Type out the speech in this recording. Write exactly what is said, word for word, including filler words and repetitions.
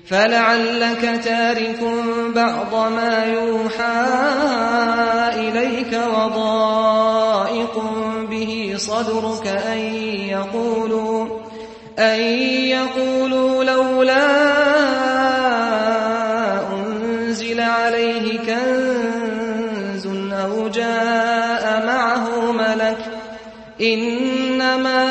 فلعلك تارك بعض ما يوحى إليك وضائق به صدرك أن يقولوا, أن يقولوا لولا أنزل عليه كنز أو جاء معه ملك إنما